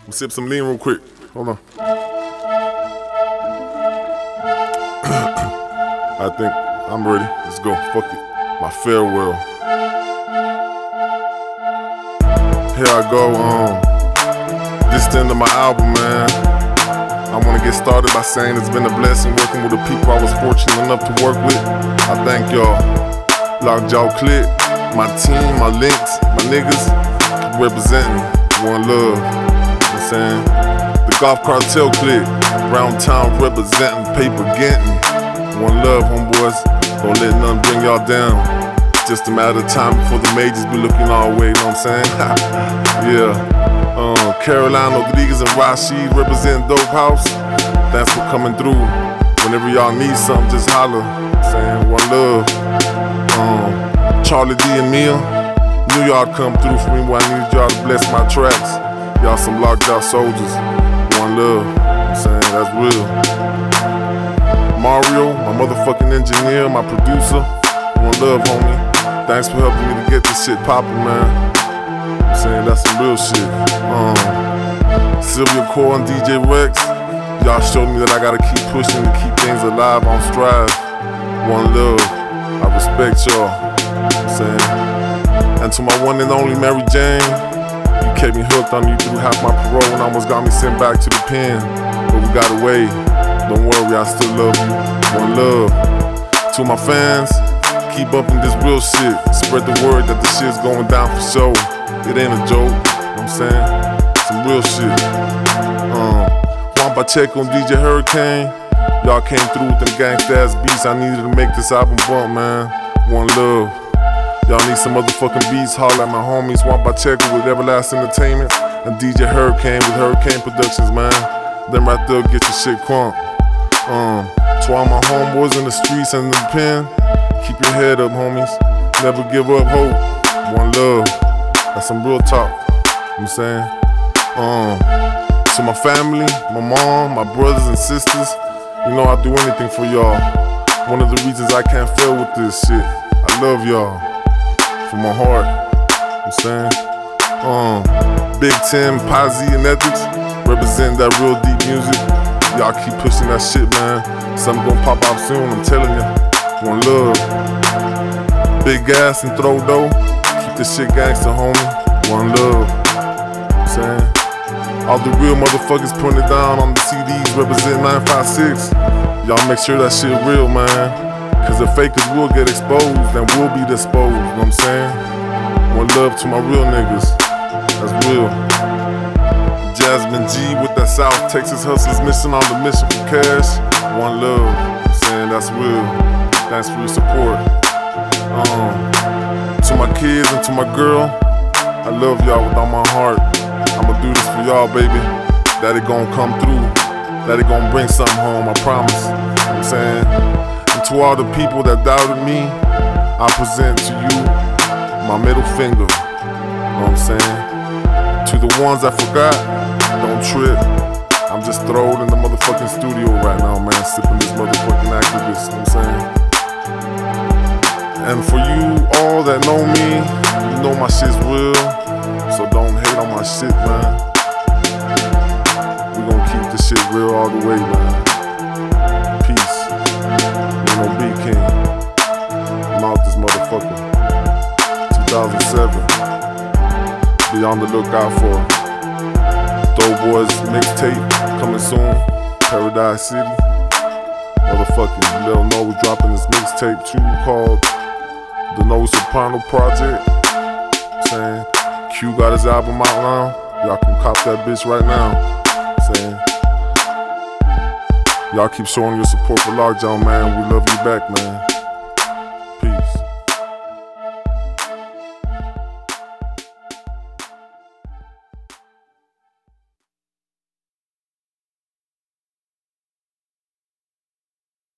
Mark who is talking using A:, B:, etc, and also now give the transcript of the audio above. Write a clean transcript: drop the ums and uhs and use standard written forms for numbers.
A: Sip some lean real quick. Hold on. I think I'm ready. Let's go. Fuck it. My farewell. Here I go. This is the end of my album, man. I want to get started by saying it's been a blessing working with the people I was fortunate enough to work with. I thank y'all. Lockjaw Click, my team, my links, my niggas, representing one love. You know what I'm saying? The Golf Cartel Click, Brown Town representing, paper getting. One love, homeboys. Don't let nothing bring y'all down. It's just a matter of time before the majors be looking our way, you know what I'm saying? Yeah. Caroline Rodriguez and Rashid represent Dope House. Thanks for coming through. Whenever y'all need something, just holler. Saying one love. Charlie D and Mia, knew y'all come through for me when I needed y'all to bless my tracks. Y'all some locked-out soldiers. One love. I'm saying that's real. Mario, my motherfucking engineer, my producer. One love, homie. Thanks for helping me to get this shit poppin', man. I'm saying that's some real shit. Sylvia Core and DJ Rex, y'all showed me that I gotta keep pushing to keep things alive on Strive. One love, I respect y'all. I'm saying. And to my one and only Mary Jane, you kept me hooked on you through half my parole and almost got me sent back to the pen, but we got away. Don't worry, I still love you. One love. To my fans, keep bumping this real shit. Spread the word that the shit's going down for sure. It ain't a joke, you know what I'm saying? Some real shit. Juan Pacheco and DJ Hurricane, y'all came through with them gangsta ass beats. I needed to make this album bump, man. One love. Y'all need some motherfucking beats, holla at my homies Juan Pacheco with Everlast Entertainment and DJ Hurricane with Hurricane Productions, man. Them right there get your shit crunk. To all my homeboys in the streets and in the pen, keep your head up, homies. Never give up hope. One love. That's some real talk. You know what I'm saying? To my family, my mom, my brothers and sisters, you know I'll do anything for y'all. One of the reasons I can't fail with this shit. I love y'all. From my heart. You know what I'm saying? Big Tim, Posse, and Ethics represent that real deep music. Y'all keep pushing that shit, man. Something gonna pop off soon, I'm telling you. One love. Big Gas and Throw Dough. Keep this shit gangster, homie. One love. You know what I'm saying? All the real motherfuckers putting it down on the CDs represent 956. Y'all make sure that shit real, man. Cause the fakers will get exposed and will be disposed, you know what I'm saying? One love to my real niggas. That's real. Jasmine G with that South Texas Hustlers mission on the mission for cash. One love, you know what I'm saying? That's real. Thanks for your support. To my kids and to my girl, I love y'all with all my heart. I'ma do this for y'all, baby. Daddy gon' come through. Daddy gon' bring something home, I promise. You know what I'm saying? And to all the people that doubted me, I present to you my middle finger. You know what I'm saying? To the ones I forgot, don't trip. I'm just throwed in the motherfucking studio right now, man, sipping this motherfucking activist, you know what I'm saying? And for you all that know me, you know my shit's real, so don't hate on my shit, man. We gon' keep this shit real all the way, man. Peace. We gon' be king. I'm out this motherfucker. 2007. Be on the lookout for Doughboys mixtape coming soon. Paradise City. Motherfucking Lil Noah dropping this mixtape too called The Noah Soprano Project. Saying Q got his album out now. Y'all can cop that bitch right now. Saying y'all keep showing your support for Lockjaw, man. We love you back, man.